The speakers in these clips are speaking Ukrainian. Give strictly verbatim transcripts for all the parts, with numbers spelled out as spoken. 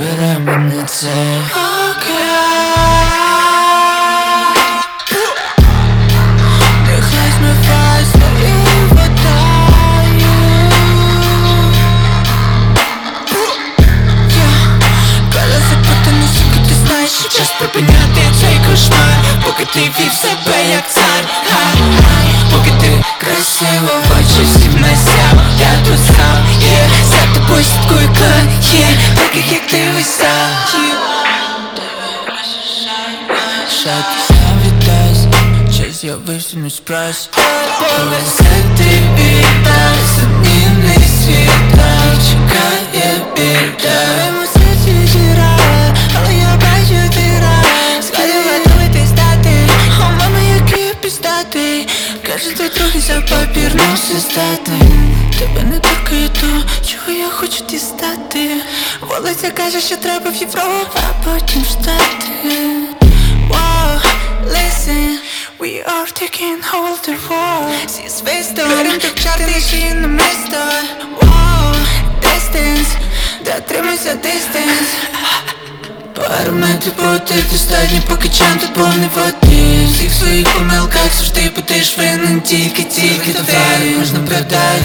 забере мене цей океан. Нехай змиває свою водою. Коли запутаний, сука, ти знаєш, що час припиняти цей кошмар. Поки ти вів себе як цар, хай-хай. Поки ти красиво бачиш всім насяв. Я тут сам, є, за тобою слідкую клан, є, таких як ти висав. Шатися віддасть, час з'явився мій спрайс. Повезе ти віддай, сумнівний світ, так чекає біда. Моєму серці зірає, але я бачу ти рай. Скажи, готовий ти стати, о мама, який піздатий. Каже, ти трохи за папір носи здатний. Тебе не торкає то, чого я хочу дістати. Вулиця каже, що треба в Європу, а потім в Штати. Wow, listen, we are taking hold the war. Зі свистом, берем торчати лиші на місто. Wow, distance, дотримуйся distance. Пару метрів проти достатньо, поки чан тут повний води. Всіх в своїх помилках завжди будеш винен, тільки-тільки тварі можна продати.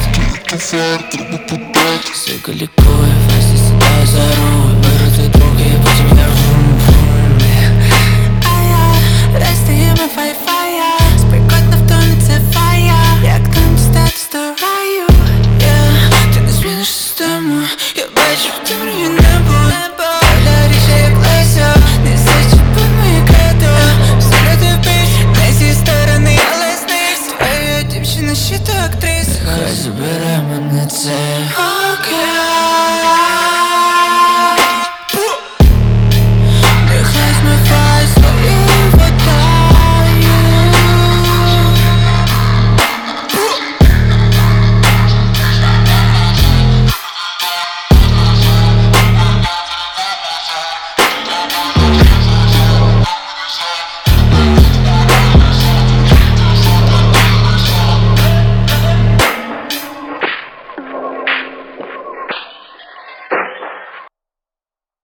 Сука лікує, фасі сідає за руль. Беру твої други, потім я вум-вум. А я рестаємо фай-фая. Спекотно втонеться фая. Як там стати з раю? Yeah, ти не зміниш систему. Я бачу в темряві небо. Правда ріже як Леся. Не зачепи моє кредо. Всереди бич, не зі сторони, але з них. Твоя дівчина ще то актриса. Хай забере мене це